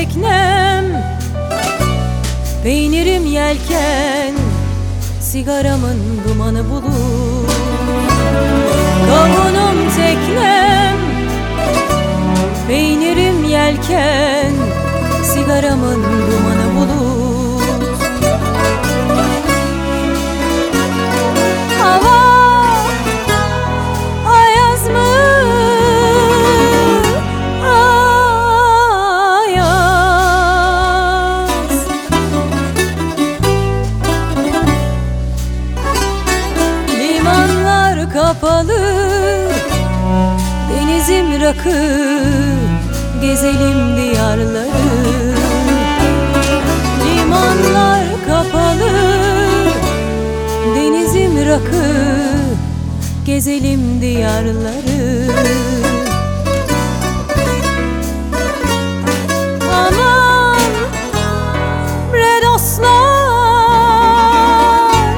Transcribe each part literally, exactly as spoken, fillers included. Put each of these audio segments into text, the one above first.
teknem, peynirim yelken, sigaramın dumanı bulur. Kavunum teknem, peynirim yelken, sigaramın dumanı bulur. Hava ayaz mı? Ayaz. Limanlar kapalı, denizim rakı, gezelim diyarları. Limanlar kapalı, denizim rakı, gezelim diyarları. Aman bre dostlar,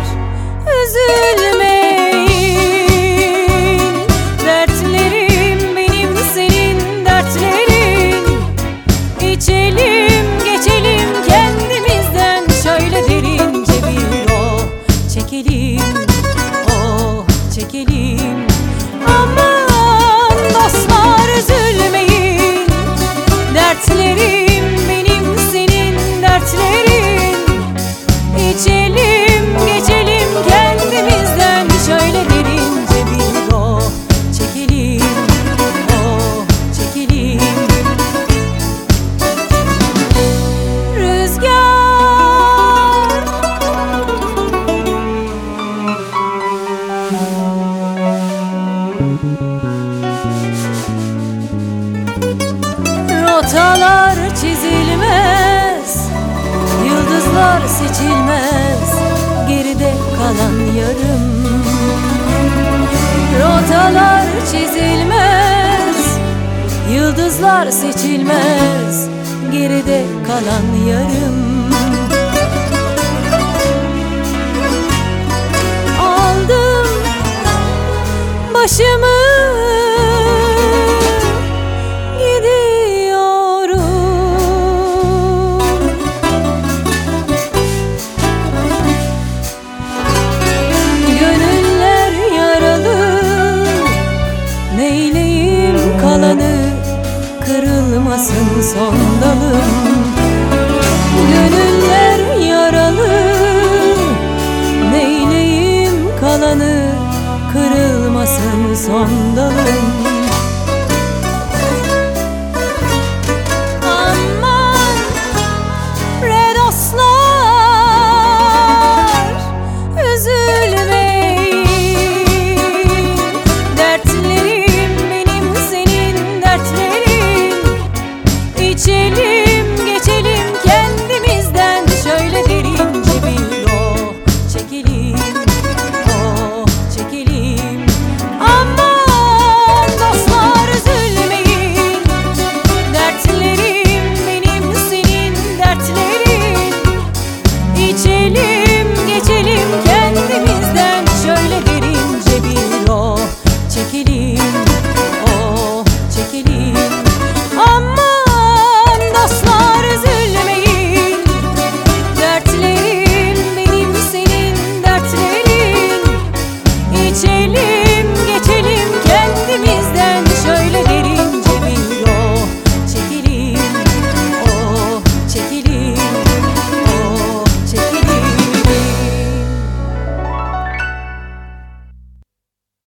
üzülmeyin. Dertlerim benim, senin dertlerin. İçelim, geçelim kendimizden şöyle derince bir oh çekelim, oh çekelim. Aman dostlar, üzülmeyin. Dertlerim benim, senin dertlerin. İçelim, geçelim kendimizden şöyle derince bir oh çekelim, oh çekelim. Rotalar çizilmez, yıldızlar seçilmez, geride kalan yarım. Rotalar çizilmez, yıldızlar seçilmez, geride kalan yarım. Aldım başımı, kalanı kırılmasın son dalım. Gönüller yaralı, neyleyim kalanı kırılmasın son dalım.